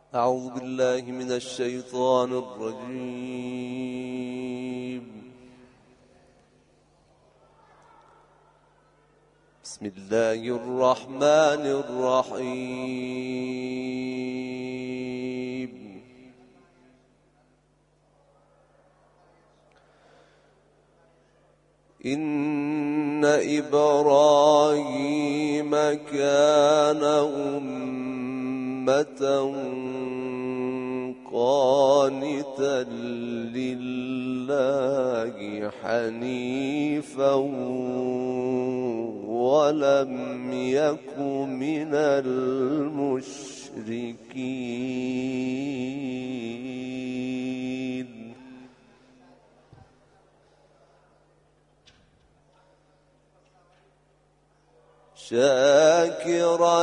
أعوذ بالله من الشيطان الرجيم. بسم الله الرحمن الرحيم. إن إبراهيم كان أمة قانتا لله حنيفا ولم يك من المشركين. شاكرا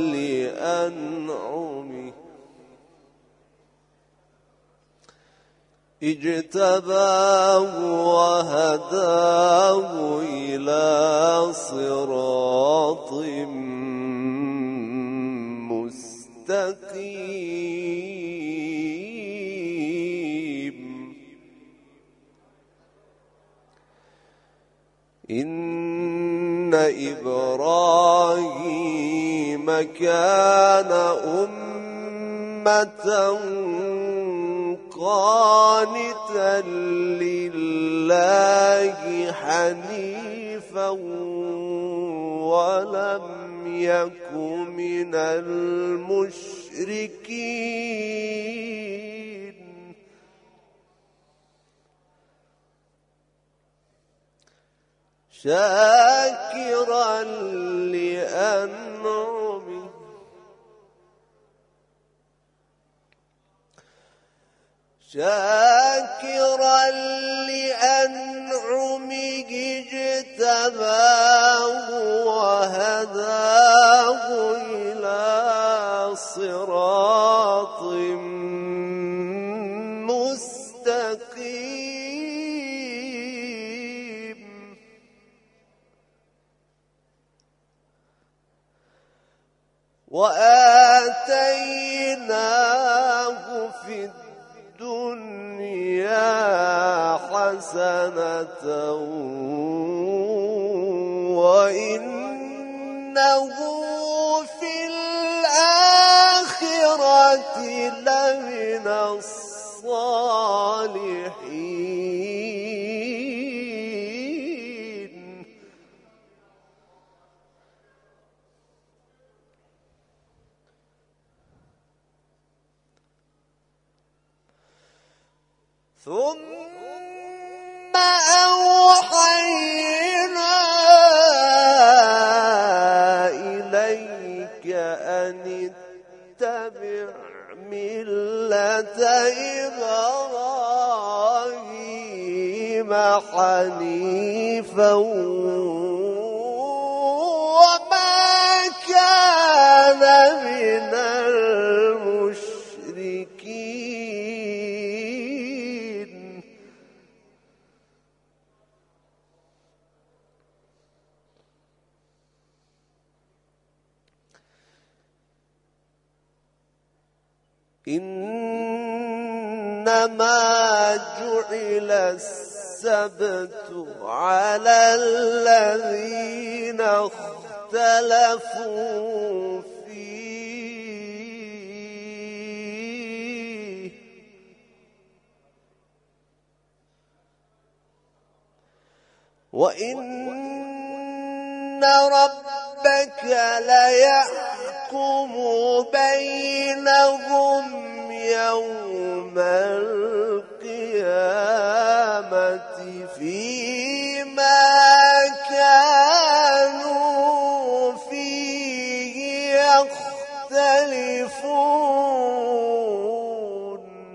لأنعمه اجتباه وهداه إلى صراط مستقيم. إن إبراهيم كان أمة قانتا لله حنيفا ولم يك من المشركين. شاكرا لأنعمه اجتباه وهداه إلى صراط مستقيم. وآتيناه في الدنيا حسنة وإنه في الآخرة لمن الصالحين. ثم أوحينا إليك أن اتبع ملة إبراهيم حنيفا وما كان من المشركين. إنما جعل السبت على الذين اختلفوا فيه وإن ربك ليحكم بينهم يوم القيامة فيما كانوا فيه يختلفون.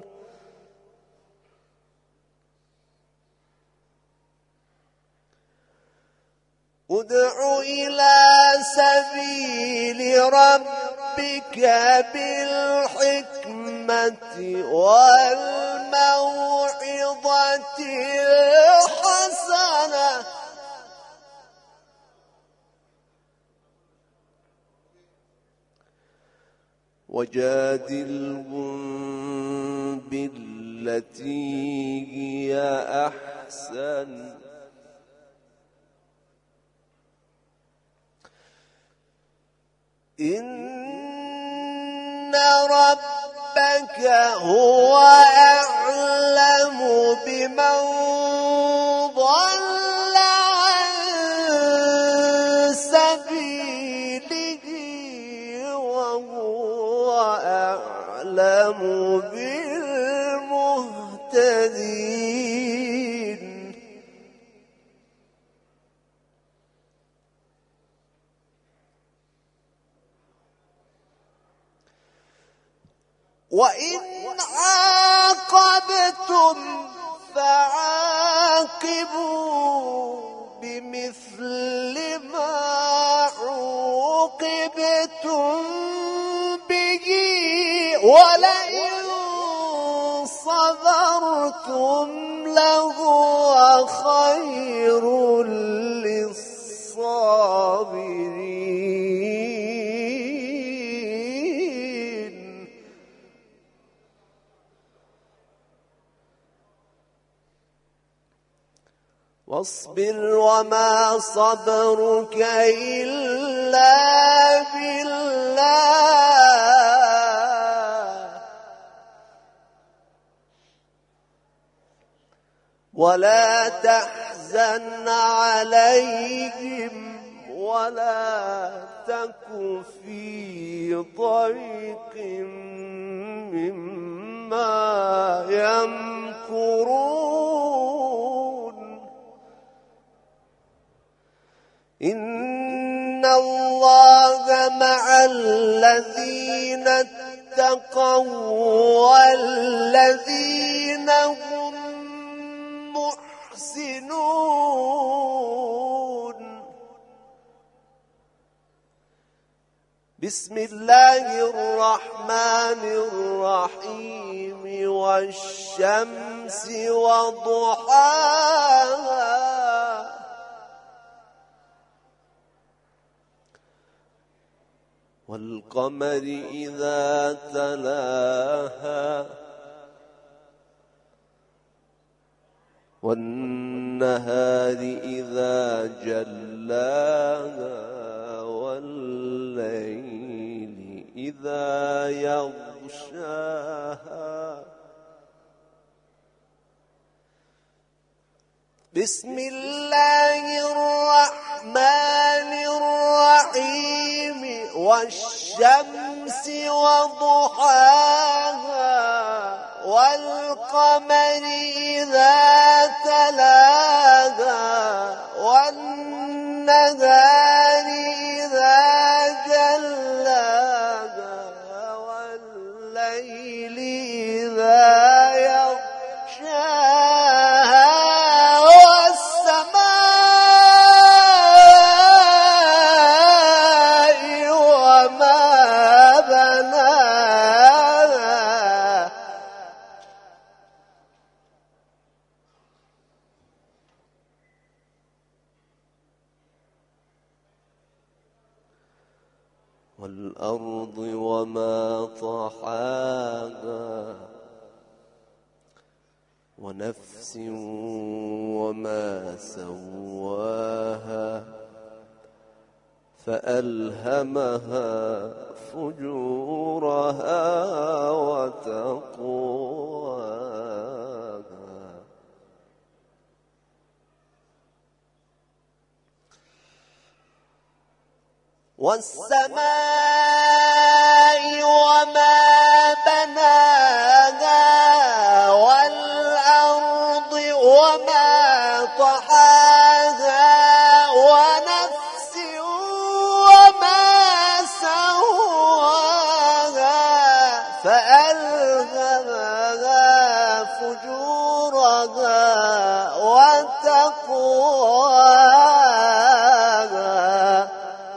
ادع إلى سبيل ربك بالحكمة والموعظة الحسنة وجادلهم بالتي هي أحسن إن ربك هو أعلم بمن ضل عن سبيله وهو أعلم بالمهتدين وإن عاقبتم فعاقبوا بمثل ما عوقبتم به ولئن صبرتم لهو خير للصابرين واصبر وما صبرك إلا بالله ولا تحزن عليهم ولا تك في ضيق مما يمكرون إن الله مع الذين اتقوا والذين هم محسنون بسم الله الرحمن الرحيم والشمس وضحاها والقمر إذا تلاها والنهار إذا جلاها والليل إذا يغشاها بسم الله الرحمن الرحيم والشمس وضحاها والقمر إذا تلاها والنهار إذا جلاها والليل إذا يغشاها والسماء وما بناها والأرض وما طحاها ونفس وما سواها فألهمها فجورها وتقواها والسماء وما بناها والأرض وما طحاها ونفس وما سواها فألهمها فجورها وتقواها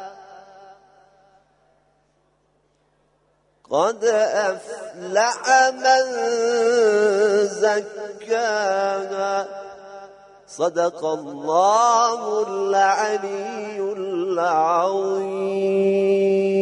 قد أفلح من زكاها صدق الله العلي العظيم.